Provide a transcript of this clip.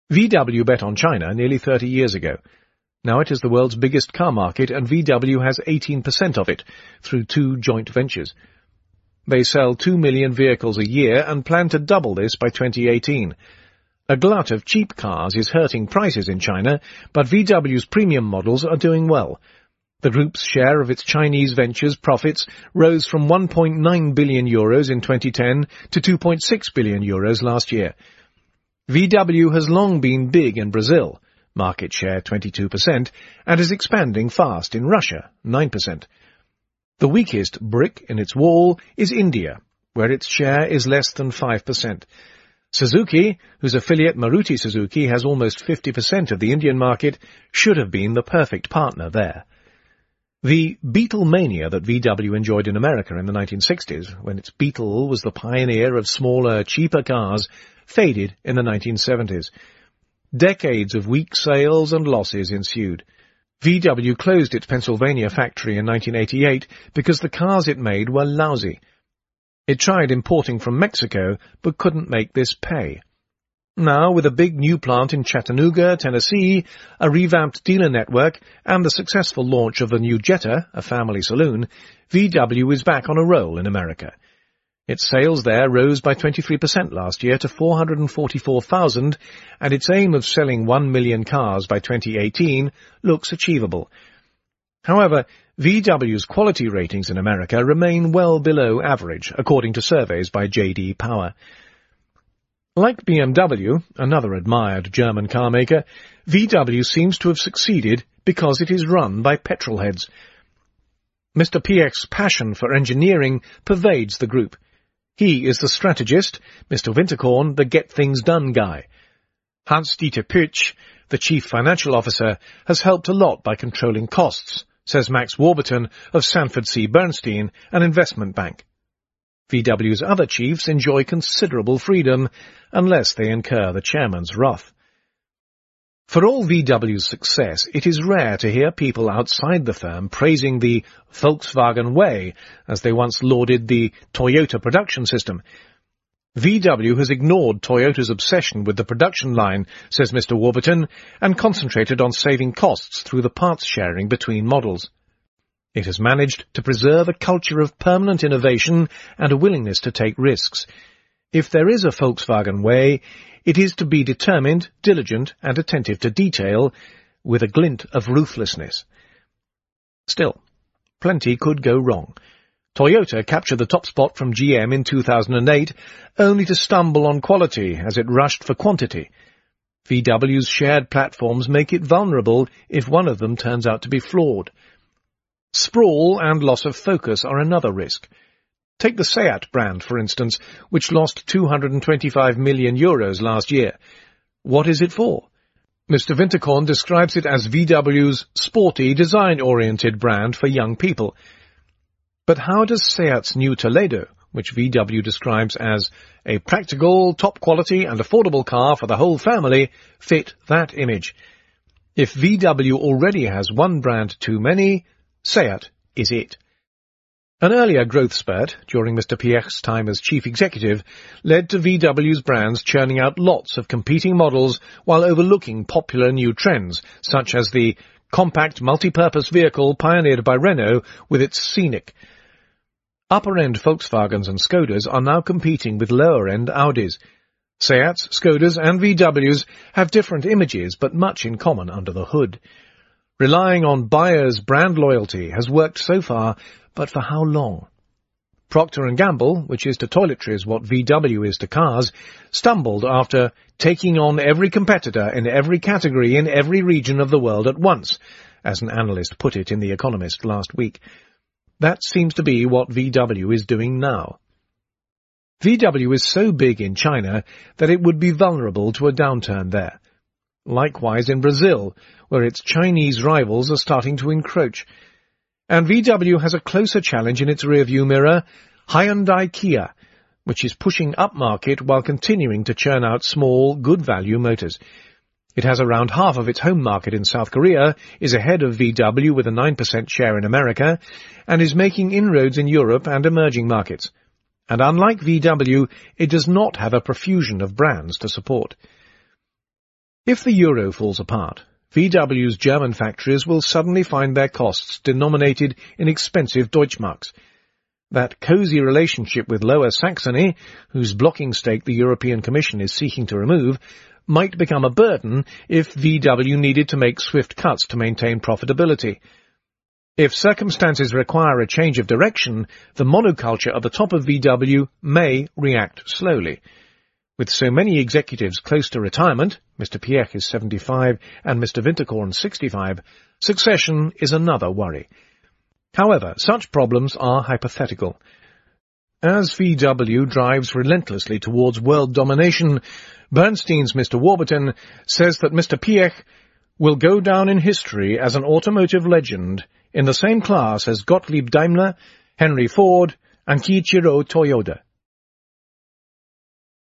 VW bet on China nearly 30 years ago. Now it is the world's biggest car market, and VW has 18% of it, through two joint ventures. They sell 2 million vehicles a year and plan to double this by 2018. A glut of cheap cars is hurting prices in China, but VW's premium models are doing well. The group's share of its Chinese ventures' profits rose from €1.9 billion in 2010 to €2.6 billion last year. VW has long been big in Brazil, market share 22%, and is expanding fast in Russia, 9%. The weakest brick in its wall is India, where its share is less than 5%. Suzuki, whose affiliate Maruti Suzuki has almost 50% of the Indian market, should have been the perfect partner there. The Beatlemania that VW enjoyed in America in the 1960s, when its Beetle was the pioneer of smaller, cheaper cars, faded in the 1970s. Decades of weak sales and losses ensued. VW closed its Pennsylvania factory in 1988 because the cars it made were lousy. It tried importing from Mexico, but couldn't make this pay. Now, with a big new plant in Chattanooga, Tennessee, a revamped dealer network, and the successful launch of the new Jetta, a family saloon, VW is back on a roll in America. Its sales there rose by 23% last year to 444,000, and its aim of selling 1 million cars by 2018 looks achievable. However, VW's quality ratings in America remain well below average, according to surveys by J.D. Power. Like BMW, another admired German car maker, VW seems to have succeeded because it is run by petrolheads. Mr. Piech's passion for engineering pervades the group. He is the strategist, Mr. Winterkorn the get-things-done guy. Hans-Dieter Piech, the chief financial officer, has helped a lot by controlling costs, says Max Warburton of Sanford C. Bernstein, an investment bank. VW's other chiefs enjoy considerable freedom, unless they incur the chairman's wrath. For all VW's success, it is rare to hear people outside the firm praising the Volkswagen way, as they once lauded the Toyota production system. VW has ignored Toyota's obsession with the production line, says Mr. Warburton, and concentrated on saving costs through the parts sharing between models. It has managed to preserve a culture of permanent innovation and a willingness to take risks. If there is a Volkswagen way, it is to be determined, diligent, and attentive to detail, with a glint of ruthlessness. Still, plenty could go wrong. Toyota captured the top spot from GM in 2008, only to stumble on quality as it rushed for quantity. VW's shared platforms make it vulnerable if one of them turns out to be flawed. Sprawl and loss of focus are another risk. Take the SEAT brand, for instance, which lost €225 million last year. What is it for? Mr. Winterkorn describes it as VW's sporty, design-oriented brand for young people. But how does SEAT's new Toledo, which VW describes as a practical, top-quality and affordable car for the whole family, fit that image? If VW already has one brand too many, SEAT is it. An earlier growth spurt, during Mr. Piech's time as chief executive, led to VW's brands churning out lots of competing models while overlooking popular new trends, such as the compact multi-purpose vehicle pioneered by Renault with its Scenic. Upper-end Volkswagens and Skodas are now competing with lower-end Audis. SEATs, Skodas and VWs have different images but much in common under the hood. Relying on buyers' brand loyalty has worked so far, but for how long? Procter & Gamble, which is to toiletries what VW is to cars, stumbled after taking on every competitor in every category in every region of the world at once, as an analyst put it in The Economist last week. That seems to be what VW is doing now. VW is so big in China that it would be vulnerable to a downturn there. Likewise in Brazil, where its Chinese rivals are starting to encroach. And VW has a closer challenge in its rearview mirror, Hyundai Kia, which is pushing upmarket while continuing to churn out small, good-value motors. It has around half of its home market in South Korea, is ahead of VW with a 9% share in America, and is making inroads in Europe and emerging markets. And unlike VW, it does not have a profusion of brands to support. If the euro falls apart, VW's German factories will suddenly find their costs denominated in expensive Deutschmarks. That cosy relationship with Lower Saxony, whose blocking stake the European Commission is seeking to remove, might become a burden if VW needed to make swift cuts to maintain profitability. If circumstances require a change of direction, the monoculture at the top of VW may react slowly. With so many executives close to retirement, Mr. Piech is 75 and Mr. Winterkorn 65, succession is another worry. However, such problems are hypothetical. As VW drives relentlessly towards world domination, Bernstein's Mr. Warburton says that Mr. Piech will go down in history as an automotive legend in the same class as Gottlieb Daimler, Henry Ford, and Kiichiro Toyoda.